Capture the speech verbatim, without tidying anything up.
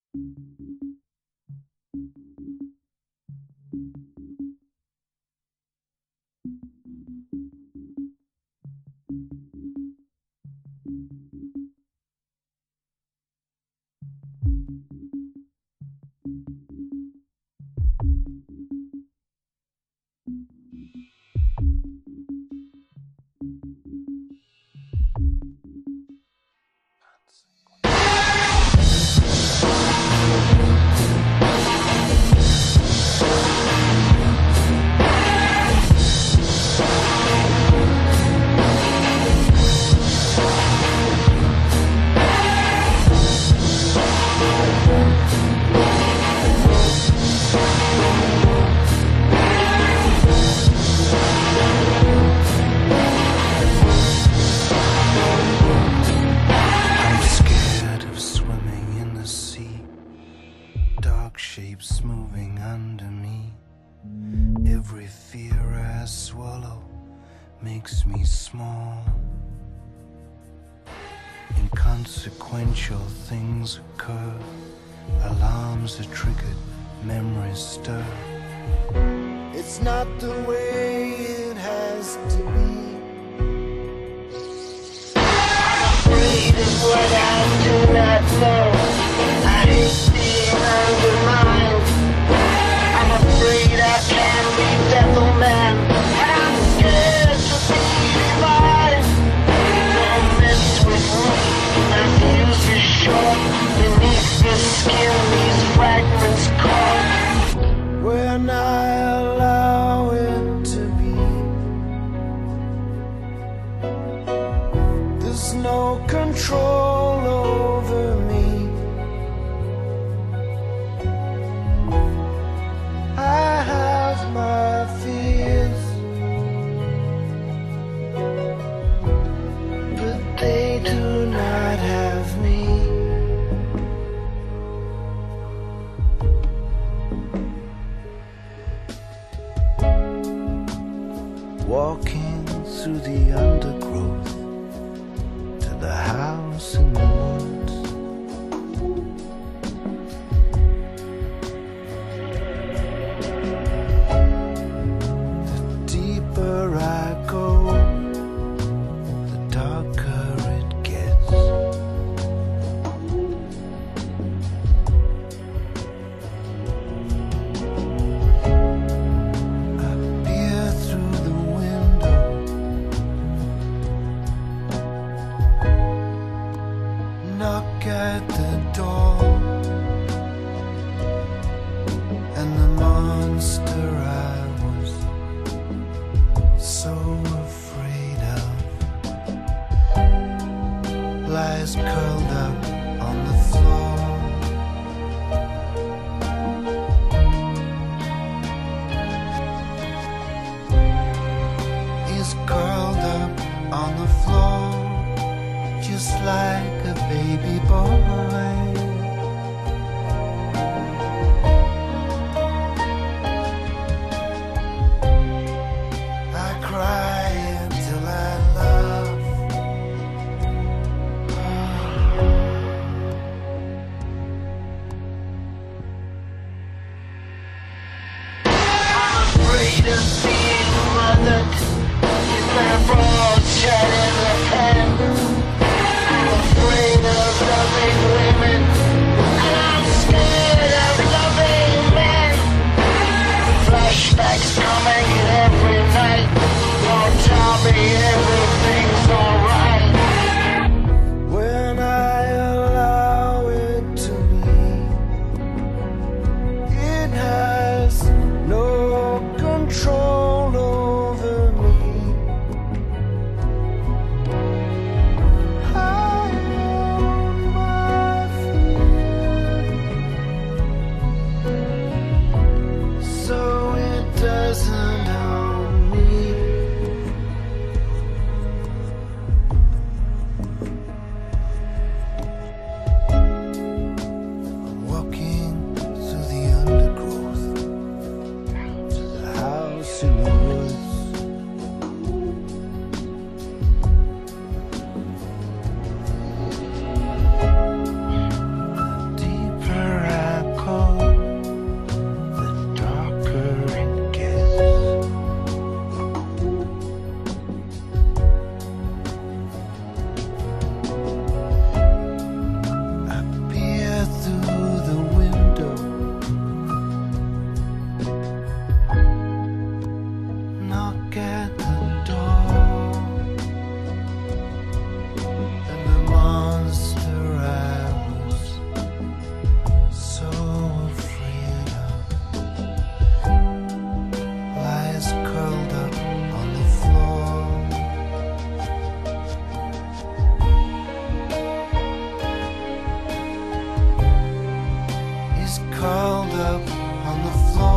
Shapes moving under me. Every fear I swallow makes me small. Inconsequential things occur. Alarms are triggered, memories stir. It's not the way it has to be. I'm afraid of what I do not know. I hate being undermined. I'm afraid I can be devil man, and I'm scared to be divine. Don't mess with me, my fuse is short. Beneath the skin, these fragments caught. When I allow it to be, there's no control over me. I have my fears, but they do not have me. Walking through the undergrowth to the house in the woods. The deeper I go, the darker it gets. I peer through the window, knock at the door, and the monster I was so afraid of lies curled up on the floor. He's curled up on the floor, just like a baby boy. I cry until I love. I'm afraid of being mothered in my broad shed in the pen. I'm afraid of loving women, and I'm scared of loving men. Flashbacks coming every night. Don't tell me everything's alright. When I allow it to be, it has no control over me. curled up on the floor.